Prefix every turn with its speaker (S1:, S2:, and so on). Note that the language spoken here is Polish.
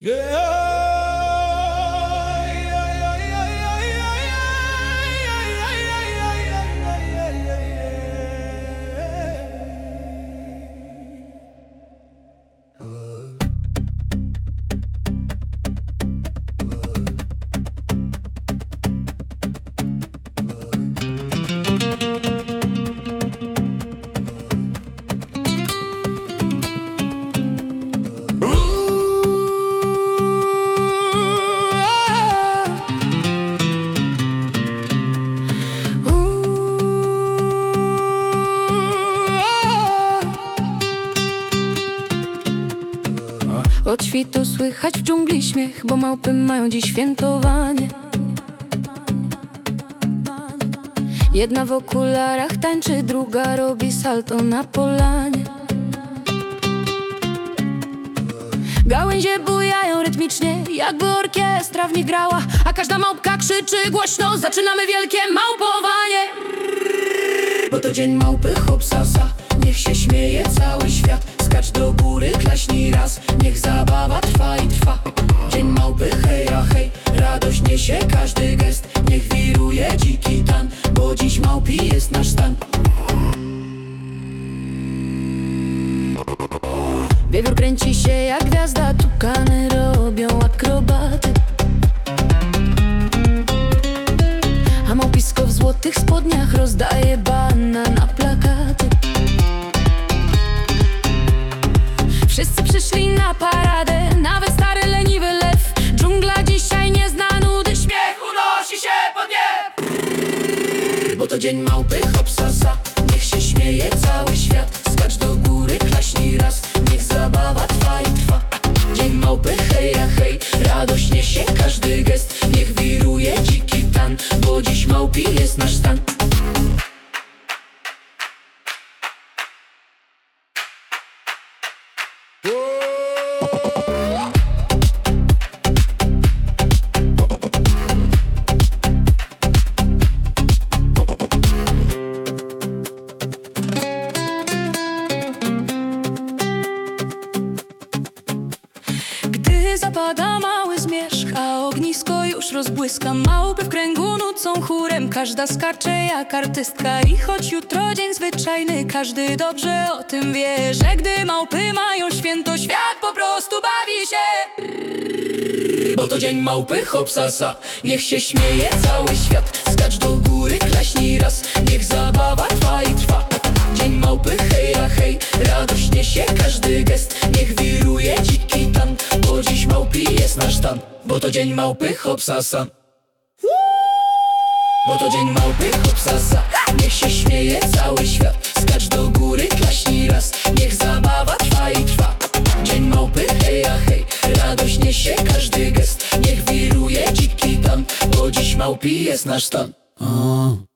S1: Od świtu słychać w dżungli śmiech, bo małpy mają dziś świętowanie. Jedna w okularach tańczy, druga robi salto na polanie. Gałęzie bujają rytmicznie, jakby orkiestra w nich grała, a każda małpka krzyczy głośno: zaczynamy wielkie małpowanie. Bo to dzień małpy, hop sasa, niech się śmieje cały świat. Skacz do góry, klaśnij raz, niech zabawa trwa i trwa. Dzień małpy, heja hej, radość niesie każdy gest. Niech wiruje dziki tan, bo dziś małpi jest nasz stan. Wiewiór kręci się jak gwiazda, tukany robią akrobaty, a małpisko w złotych spodniach rozdaje bana na plakaty. Wszyscy przyszli na paradę, nawet stary leniwy lew. Dżungla dzisiaj nie zna nudy, śmiech unosi się pod nieb. Bo to dzień małpy, hop sasa, niech się śmieje cały świat. Skacz do góry, klaśnij raz, niech zabawa trwa i trwa. Dzień małpy, heja hej, radość niesie każdy gest. Niech wiruje dziki tan, bo dziś małpi jest nasz stan. Gdy zapada mały zmierzch, a ognisko już rozbłyska, małpy w kręgu nucą chórem, każda skacze jak artystka. I choć jutro dzień zwyczajny, każdy dobrze o tym wie, że gdy małpy mają święto, świat po prostu bawi się. Bo to dzień małpy, hop sasa, niech się śmieje cały świat. Skacz do góry, klaśnij raz, niech zabawa trwa i trwa. Dzień małpy, heja hej, radość niesie każdy gest. Niech wiruje dziki tan, bo dziś małpi jest nasz stan. Bo to dzień małpy, hop sasa. Bo to dzień małpy, hop sasa, niech się śmieje cały świat. Skacz do góry, klaśnij raz, niech zabawa trwa i trwa. Dzień małpy, heja hej, radość niesie każdy gest. Niech wiruje dziki tan, bo dziś małpi jest nasz stan.